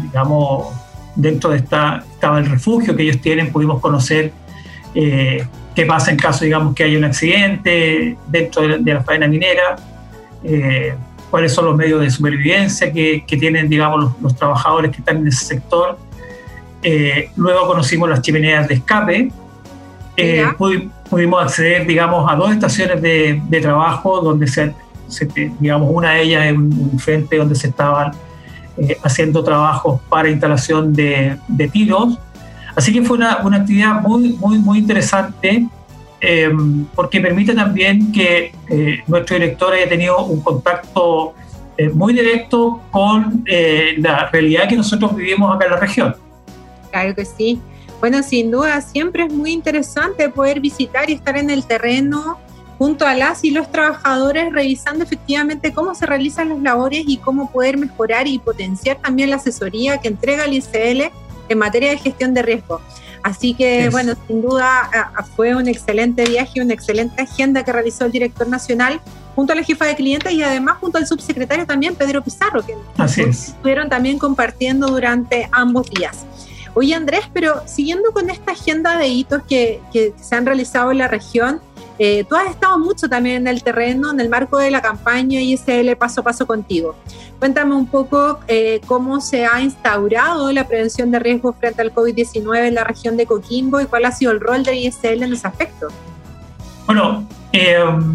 digamos, dentro de esta estaba el refugio que ellos tienen, pudimos conocer eh, qué pasa en caso, digamos, que haya un accidente dentro de, de la faena minera, eh, cuáles son los medios de supervivencia que, que tienen, digamos, los, los trabajadores que están en ese sector. Eh, luego conocimos las chimeneas de escape. Eh, pudimos acceder, digamos, a dos estaciones de, de trabajo donde se, se, digamos, una de ellas en un frente donde se estaban eh, haciendo trabajos para instalación de, de tiros. Así que fue una, una actividad muy, muy, muy interesante eh, porque permite también que eh, nuestro director haya tenido un contacto eh, muy directo con eh, la realidad que nosotros vivimos acá en la región. Claro que sí. Bueno, sin duda, siempre es muy interesante poder visitar y estar en el terreno junto a las y los trabajadores, revisando efectivamente cómo se realizan las labores y cómo poder mejorar y potenciar también la asesoría que entrega el I C L en materia de gestión de riesgo. Así que, yes. bueno, sin duda fue un excelente viaje, una excelente agenda que realizó el director nacional junto a la jefa de clientes y además junto al subsecretario también, Pedro Pizarro, que Así es. estuvieron también compartiendo durante ambos días. Oye, Andrés, pero siguiendo con esta agenda de hitos que, que se han realizado en la región, eh, tú has estado mucho también en el terreno en el marco de la campaña I S L Paso a Paso Contigo. Cuéntame un poco eh, cómo se ha instaurado la prevención de riesgos frente al COVID diecinueve en la región de Coquimbo y cuál ha sido el rol de I S L en ese aspecto. Bueno, eh,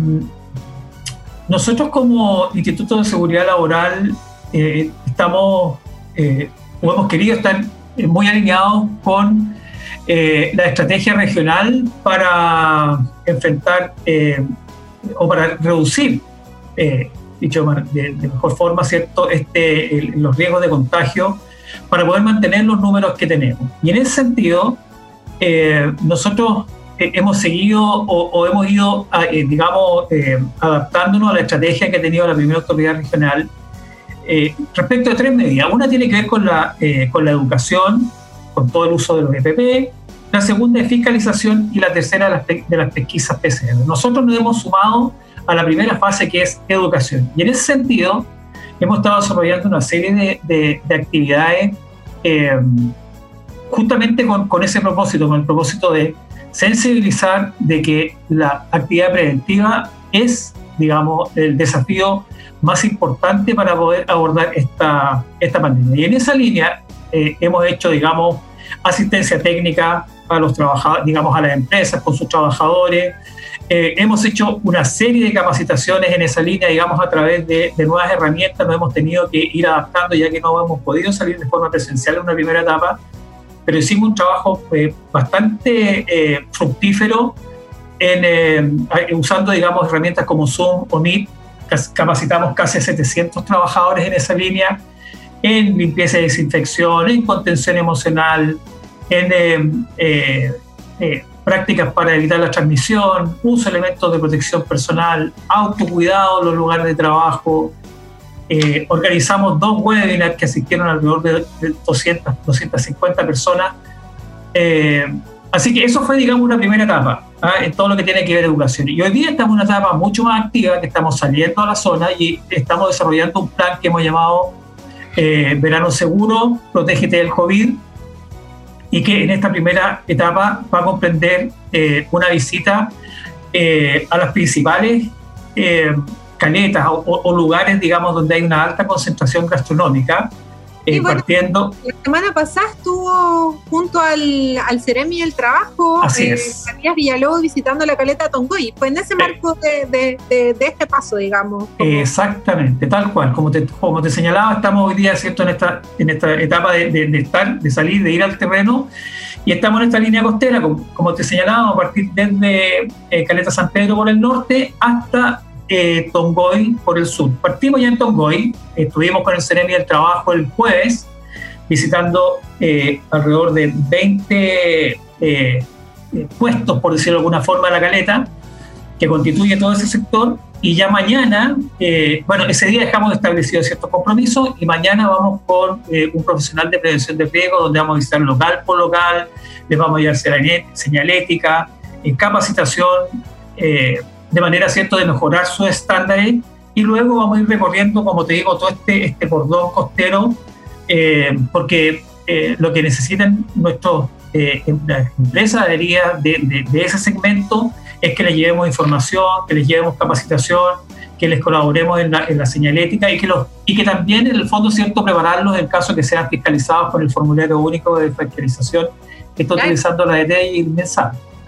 nosotros como Instituto de Seguridad Laboral eh, estamos, eh, o hemos querido estar muy alineados con eh, la estrategia regional para enfrentar eh, o para reducir, eh, dicho de, de mejor forma, ¿cierto?, este, el, los riesgos de contagio para poder mantener los números que tenemos. Y en ese sentido, eh, nosotros eh, hemos seguido o, o hemos ido, a, eh, digamos, eh, adaptándonos a la estrategia que ha tenido la primera autoridad regional Eh, respecto de tres medidas. Una tiene que ver con la, eh, con la educación, con todo el uso de los E P P, la segunda es fiscalización y la tercera de las, de las pesquisas P C R. Nosotros nos hemos sumado a la primera fase, que es educación, y en ese sentido hemos estado desarrollando una serie de, de, de actividades eh, justamente con, con ese propósito, con el propósito de sensibilizar de que la actividad preventiva es, digamos, el desafío más importante para poder abordar esta, esta pandemia. Y en esa línea eh, hemos hecho, digamos, asistencia técnica a los trabajadores, digamos, a las empresas con sus trabajadores. Eh, hemos hecho una serie de capacitaciones en esa línea, digamos, a través de, de nuevas herramientas. Nos hemos tenido que ir adaptando, ya que no hemos podido salir de forma presencial en una primera etapa, pero hicimos un trabajo eh, bastante eh, fructífero en, eh, usando, digamos, herramientas como Zoom o Meet. Capacitamos casi a setecientos trabajadores en esa línea, en limpieza y desinfección, en contención emocional, en eh, eh, eh, prácticas para evitar la transmisión, uso de elementos de protección personal, autocuidado en los lugares de trabajo. Eh, organizamos dos webinars que asistieron alrededor de doscientas, doscientas cincuenta personas. Eh, así que eso fue, digamos, una primera etapa, ¿eh? En todo lo que tiene que ver educación. Y hoy día estamos en una etapa mucho más activa, que estamos saliendo a la zona y estamos desarrollando un plan que hemos llamado eh, Verano Seguro, Protégete del COVID, y que en esta primera etapa va a comprender eh, una visita eh, a las principales eh, caletas o, o lugares, digamos, donde hay una alta concentración gastronómica. Eh, bueno, partiendo. La semana pasada estuvo junto al, al Ceremi del Trabajo, Así eh, es. Matías Villalobos visitando la caleta Tongoy. Fue en ese marco de, de, de, de este paso, digamos. Como... Exactamente, tal cual. Como te, como te señalaba, estamos hoy día, ¿cierto?, en esta, en esta etapa de, de, de estar, de salir, de ir al terreno, y estamos en esta línea costera, como, como te señalaba, a partir desde eh, Caleta San Pedro por el norte hasta Eh, Tongoy por el sur. Partimos ya en Tongoy, estuvimos con el Ceremi del Trabajo el jueves, visitando eh, alrededor de veinte eh, eh, puestos, por decirlo de alguna forma, de la caleta, que constituye todo ese sector, y ya mañana, eh, bueno, ese día dejamos establecidos ciertos compromisos, y mañana vamos con eh, un profesional de prevención de riesgo, donde vamos a visitar local por local, les vamos a llevar señalética, eh, capacitación, eh, de manera, ¿cierto?, de mejorar sus estándares, y luego vamos a ir recorriendo, como te digo, todo este, este cordón costero, eh, porque eh, lo que necesitan nuestros eh, las empresas adheridas de, de, de ese segmento es que les llevemos información, que les llevemos capacitación, que les colaboremos en la, en la señalética y que, los, y que también en el fondo, cierto, prepararlos en caso de que sean fiscalizados por el formulario único de fiscalización que está claro. utilizando la D T I y el MinSal.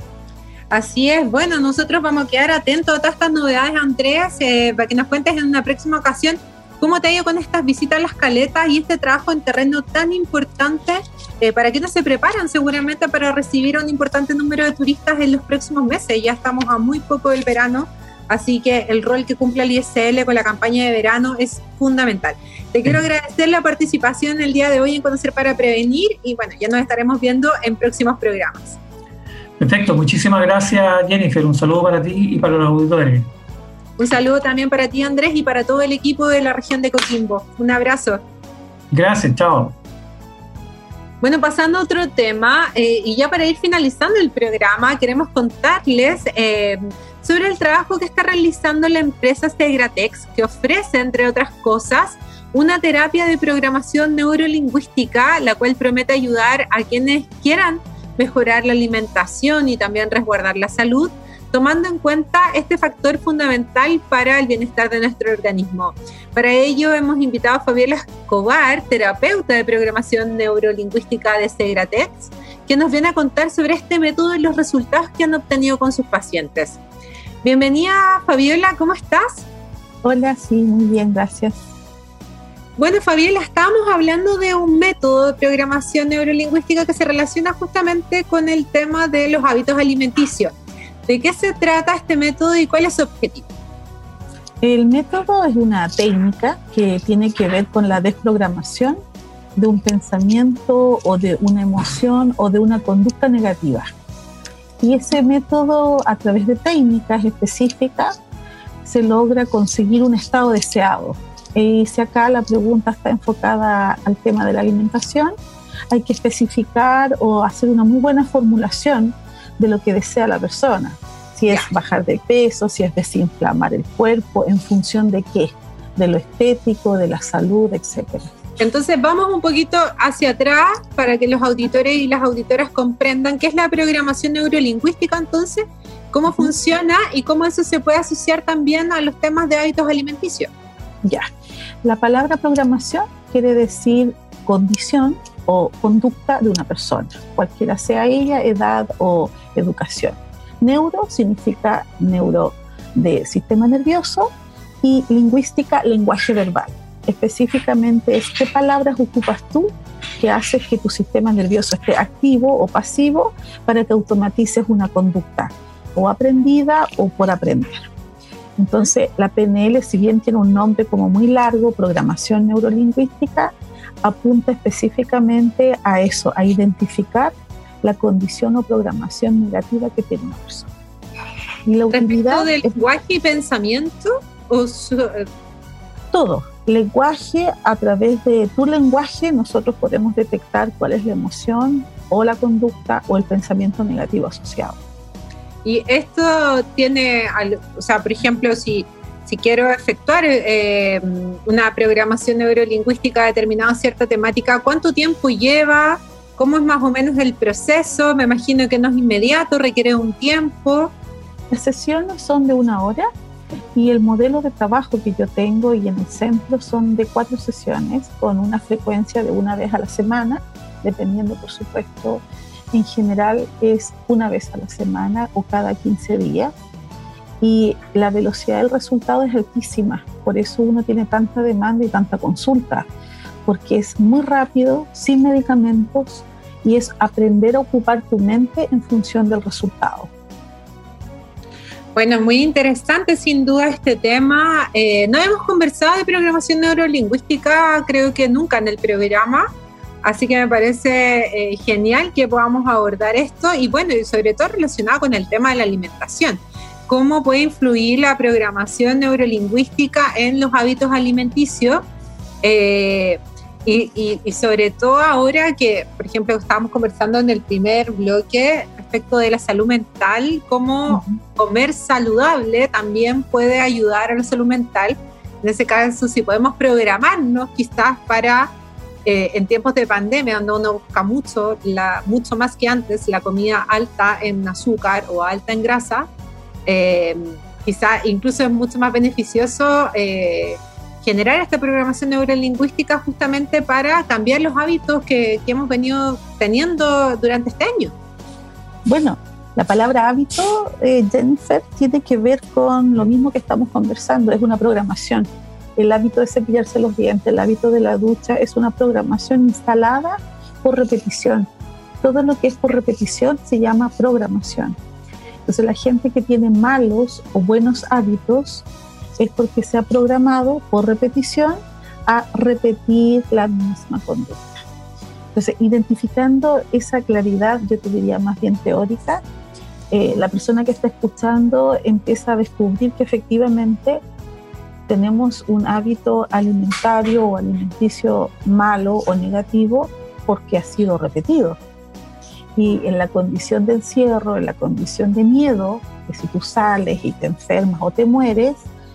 Así es. Bueno, nosotros vamos a quedar atentos a todas estas novedades, Andrés, eh, para que nos cuentes en una próxima ocasión cómo te ha ido con estas visitas a las caletas y este trabajo en terreno tan importante, eh, para que no se preparan seguramente para recibir a un importante número de turistas en los próximos meses. Ya estamos a muy poco del verano, así que el rol que cumple el I S L con la campaña de verano es fundamental. Te quiero agradecer la participación el día de hoy en Conocer para Prevenir y bueno, ya nos estaremos viendo en próximos programas. Perfecto, muchísimas gracias, Jennifer. Un saludo para ti y para los auditores. Un saludo también para ti, Andrés, y para todo el equipo de la región de Coquimbo. Un abrazo. Gracias, chao. Bueno, pasando a otro tema, eh, y ya para ir finalizando el programa, queremos contarles eh, sobre el trabajo que está realizando la empresa Segratex, que ofrece, entre otras cosas, una terapia de programación neurolingüística, la cual promete ayudar a quienes quieran mejorar la alimentación y también resguardar la salud, tomando en cuenta este factor fundamental para el bienestar de nuestro organismo. Para ello hemos invitado a Fabiola Escobar, terapeuta de programación neurolingüística de Segratex, que nos viene a contar sobre este método y los resultados que han obtenido con sus pacientes. Bienvenida, Fabiola, ¿cómo estás? Hola, sí, muy bien, gracias. Bueno, Fabiola, estábamos hablando de un método de programación neurolingüística que se relaciona justamente con el tema de los hábitos alimenticios. ¿De qué se trata este método y cuál es su objetivo? El método es una técnica que tiene que ver con la desprogramación de un pensamiento o de una emoción o de una conducta negativa. Y ese método, a través de técnicas específicas, se logra conseguir un estado deseado. Y si acá la pregunta está enfocada al tema de la alimentación, hay que especificar o hacer una muy buena formulación de lo que desea la persona. Si es bajar de peso, si es desinflamar el cuerpo, en función de qué, de lo estético, de la salud, etcétera. Entonces vamos un poquito hacia atrás para que los auditores y las auditoras comprendan qué es la programación neurolingüística, entonces, cómo funciona y cómo eso se puede asociar también a los temas de hábitos alimenticios. Ya, la palabra programación quiere decir condición o conducta de una persona, cualquiera sea ella, edad o educación. Neuro significa neuro de sistema nervioso y lingüística, lenguaje verbal. Específicamente es qué palabras ocupas tú que haces que tu sistema nervioso esté activo o pasivo para que automatices una conducta o aprendida o por aprender. Entonces, la P N L, si bien tiene un nombre como muy largo, programación neurolingüística, apunta específicamente a eso, a identificar la condición o programación negativa que tiene una persona. Y la utilidad ¿Respecto del es, lenguaje y pensamiento? O su, eh. Todo. Lenguaje, a través de tu lenguaje, nosotros podemos detectar cuál es la emoción o la conducta o el pensamiento negativo asociado. Y esto tiene, o sea, por ejemplo, si, si quiero efectuar eh, una programación neurolingüística determinada a cierta temática, ¿cuánto tiempo lleva? ¿Cómo es más o menos el proceso? Me imagino que no es inmediato, requiere un tiempo. Las sesiones son de una hora y el modelo de trabajo que yo tengo y en el centro son de cuatro sesiones con una frecuencia de una vez a la semana, dependiendo, por supuesto. En general es una vez a la semana o cada quince días y la velocidad del resultado es altísima, por eso uno tiene tanta demanda y tanta consulta, porque es muy rápido, sin medicamentos y es aprender a ocupar tu mente en función del resultado. Bueno, muy interesante sin duda este tema. Eh, no hemos conversado de programación neurolingüística, creo que nunca en el programa. Así que me parece eh, genial que podamos abordar esto y bueno, y sobre todo relacionado con el tema de la alimentación. ¿Cómo puede influir la programación neurolingüística en los hábitos alimenticios? Eh, y, y, y sobre todo ahora que, por ejemplo, estábamos conversando en el primer bloque respecto de la salud mental, cómo uh-huh. comer saludable también puede ayudar a la salud mental. En ese caso, si podemos programarnos quizás para eh, en tiempos de pandemia, donde uno busca mucho, la, mucho más que antes, la comida alta en azúcar o alta en grasa, eh, quizá incluso es mucho más beneficioso eh, generar esta programación neurolingüística justamente para cambiar los hábitos que, que hemos venido teniendo durante este año. Bueno, la palabra hábito, eh, Jennifer, tiene que ver con lo mismo que estamos conversando, es una programación. El hábito de cepillarse los dientes, el hábito de la ducha, es una programación instalada por repetición. Todo lo que es por repetición se llama programación. Entonces, la gente que tiene malos o buenos hábitos es porque se ha programado por repetición a repetir la misma conducta. Entonces, identificando esa claridad, yo te diría más bien teórica, eh, la persona que está escuchando empieza a descubrir que efectivamente tenemos un hábito alimentario o alimenticio malo o negativo porque ha sido repetido. Y en la condición de encierro, en la condición de miedo, que si tú sales y te enfermas o te mueres,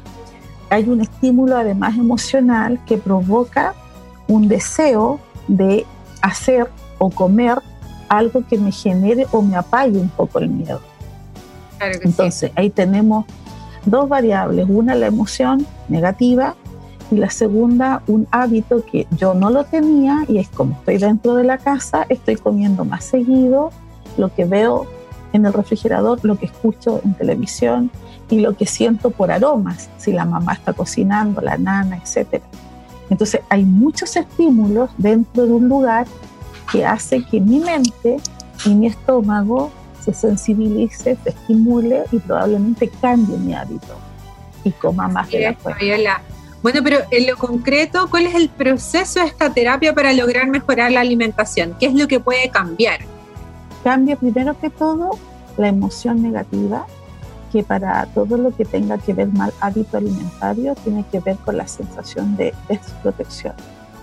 hay un estímulo además emocional que provoca un deseo de hacer o comer algo que me genere o me apague un poco el miedo. Claro que Entonces, sí. ahí tenemos dos variables, una la emoción negativa y la segunda un hábito que yo no lo tenía, y es como estoy dentro de la casa, estoy comiendo más seguido, lo que veo en el refrigerador, lo que escucho en televisión y lo que siento por aromas, si la mamá está cocinando, la nana, etcétera. Entonces hay muchos estímulos dentro de un lugar que hace que mi mente y mi estómago se sensibilice, se estimule y probablemente cambie mi hábito y coma más de la cuenta. Fabiola. Bueno, pero en lo concreto, ¿cuál es el proceso de esta terapia para lograr mejorar la alimentación? ¿Qué es lo que puede cambiar? Cambia primero que todo la emoción negativa, que para todo lo que tenga que ver mal hábito alimentario tiene que ver con la sensación de desprotección.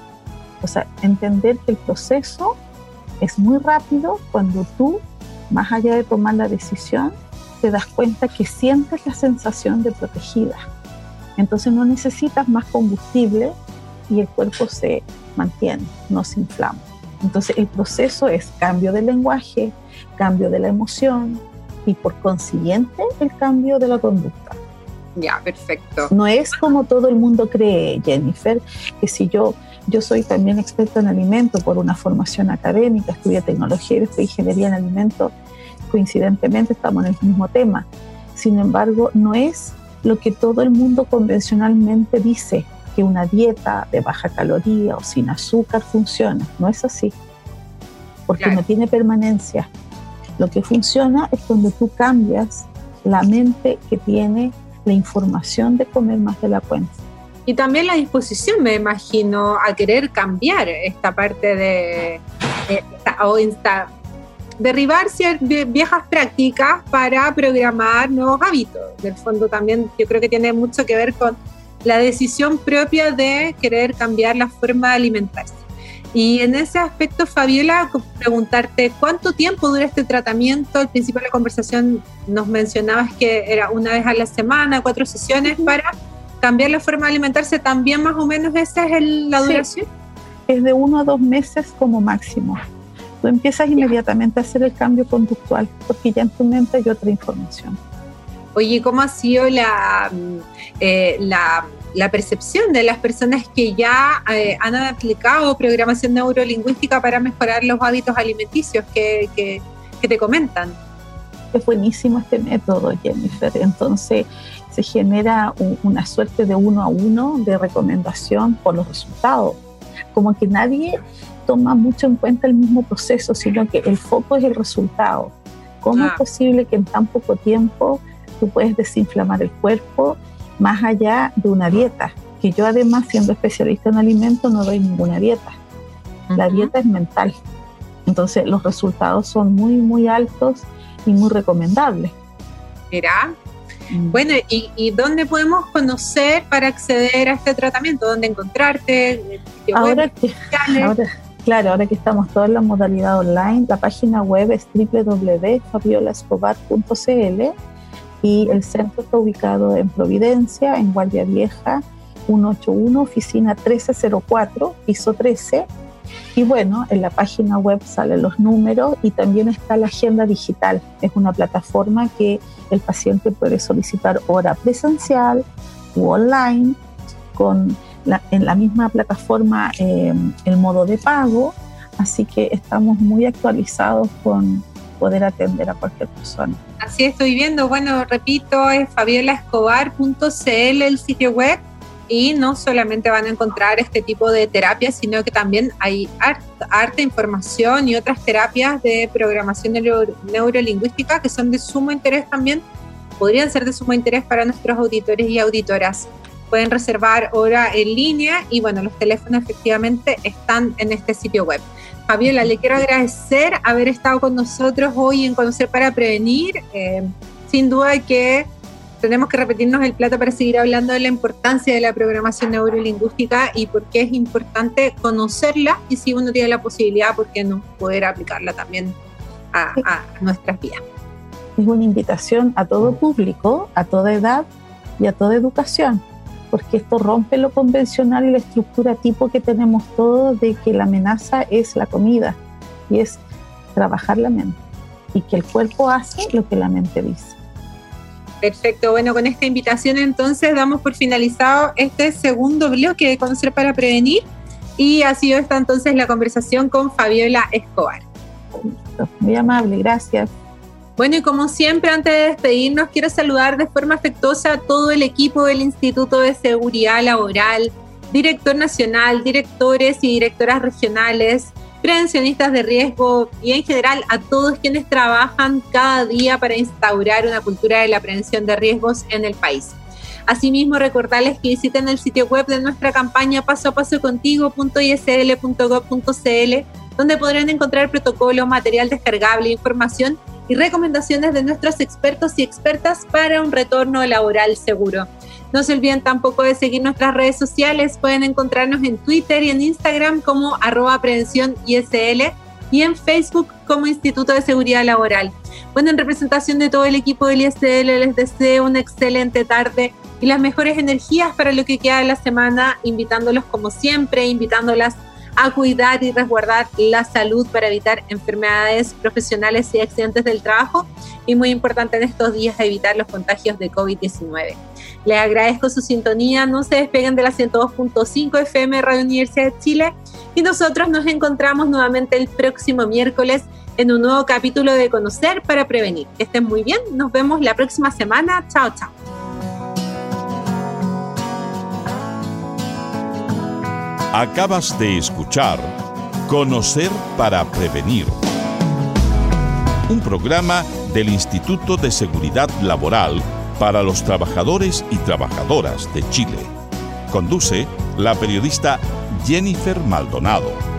O sea, entender que el proceso es muy rápido cuando tú, más allá de tomar la decisión, te das cuenta que sientes la sensación de protegida. Entonces no necesitas más combustible y el cuerpo se mantiene, no se inflama. Entonces el proceso es cambio de lenguaje, cambio de la emoción y por consiguiente el cambio de la conducta. Ya, perfecto. No es como todo el mundo cree, Jennifer, que si yo, yo soy también experta en alimentos por una formación académica, estudié tecnología y después ingeniería en alimentos, coincidentemente estamos en el mismo tema. Sin embargo, no es lo que todo el mundo convencionalmente dice, que una dieta de baja caloría o sin azúcar funciona. No es así, porque claro, no tiene permanencia. Lo que funciona es cuando tú cambias la mente que tiene la información de comer más de la cuenta. Y también la disposición, me imagino, a querer cambiar esta parte de, de esta, o insta, derribar viejas prácticas para programar nuevos hábitos. Del fondo también yo creo que tiene mucho que ver con la decisión propia de querer cambiar la forma de alimentarse. Y en ese aspecto, Fabiola, preguntarte ¿cuánto tiempo dura este tratamiento? Al principio de la conversación nos mencionabas que era una vez a la semana, cuatro sesiones para cambiar la forma de alimentarse. ¿También más o menos esa es el, la duración? Sí, es de uno a dos meses como máximo. Tú empiezas inmediatamente a hacer el cambio conductual porque ya en tu mente hay otra información. Oye, ¿cómo ha sido la, eh, la, la percepción de las personas que ya eh, han aplicado programación neurolingüística para mejorar los hábitos alimenticios que, que, que te comentan? Es buenísimo este método, Jennifer. Entonces se genera un, una suerte de uno a uno de recomendación por los resultados. Como que nadie toma mucho en cuenta el mismo proceso, sino que el foco es el resultado. ¿Cómo ah. es posible que en tan poco tiempo tú puedes desinflamar el cuerpo más allá de una dieta? Que yo además, siendo especialista en alimentos, no doy ninguna dieta. Uh-huh. La dieta es mental. Entonces los resultados son muy, muy altos y muy recomendables. Mira, mm. bueno, ¿y, ¿y dónde podemos conocer para acceder a este tratamiento? ¿Dónde encontrarte? Ahora que, ahora, claro, ahora que estamos todos en la modalidad online, la página web es doble u doble u doble u punto fabiola escobar punto c l y el centro está ubicado en Providencia, en Guardia Vieja, ciento ochenta y uno, oficina trece cero cuatro, piso trece, Y bueno, en la página web salen los números y también está la agenda digital. Es una plataforma que el paciente puede solicitar hora presencial u online, con la, en la misma plataforma eh, el modo de pago. Así que estamos muy actualizados con poder atender a cualquier persona. Así estoy viendo. Bueno, repito, es fabiola escobar punto c l el sitio web. Y no solamente van a encontrar este tipo de terapias, sino que también hay harta, harta información y otras terapias de programación neuro, neurolingüística que son de sumo interés también, podrían ser de sumo interés para nuestros auditores y auditoras. Pueden reservar hora en línea y bueno, los teléfonos efectivamente están en este sitio web. Fabiola, le quiero agradecer haber estado con nosotros hoy en Conocer para Prevenir. Eh, sin duda que tenemos que repetirnos el plato para seguir hablando de la importancia de la programación neurolingüística y por qué es importante conocerla y si uno tiene la posibilidad, ¿por qué no poder aplicarla también a, a nuestras vidas? Es una invitación a todo público, a toda edad y a toda educación, porque esto rompe lo convencional y la estructura tipo que tenemos todos de que la amenaza es la comida y es trabajar la mente y que el cuerpo hace lo que la mente dice. Perfecto, bueno, con esta invitación entonces damos por finalizado este segundo bloque de Conocer para Prevenir y ha sido esta entonces la conversación con Fabiola Escobar. Muy amable, gracias. Bueno, y como siempre, antes de despedirnos, quiero saludar de forma afectuosa a todo el equipo del Instituto de Seguridad Laboral, director nacional, directores y directoras regionales, prevencionistas de riesgo y en general a todos quienes trabajan cada día para instaurar una cultura de la prevención de riesgos en el país. Asimismo, recordarles que visiten el sitio web de nuestra campaña paso a paso contigo punto i s l punto gov punto c l, donde podrán encontrar protocolo, material descargable, información y recomendaciones de nuestros expertos y expertas para un retorno laboral seguro. No se olviden tampoco de seguir nuestras redes sociales. Pueden encontrarnos en Twitter y en Instagram como arroba prevención I S L y en Facebook como Instituto de Seguridad Laboral. Bueno, en representación de todo el equipo del I S L les deseo una excelente tarde y las mejores energías para lo que queda de la semana, invitándolos como siempre, invitándolas a cuidar y resguardar la salud para evitar enfermedades profesionales y accidentes del trabajo y muy importante en estos días evitar los contagios de COVID diecinueve. Les agradezco su sintonía, no se despeguen de la ciento dos punto cinco F M Radio Universidad de Chile y nosotros nos encontramos nuevamente el próximo miércoles en un nuevo capítulo de Conocer para Prevenir. Que estén muy bien, nos vemos la próxima semana. Chao, chao. Acabas de escuchar Conocer para Prevenir, un programa del Instituto de Seguridad Laboral para los trabajadores y trabajadoras de Chile. Conduce la periodista Jennifer Maldonado.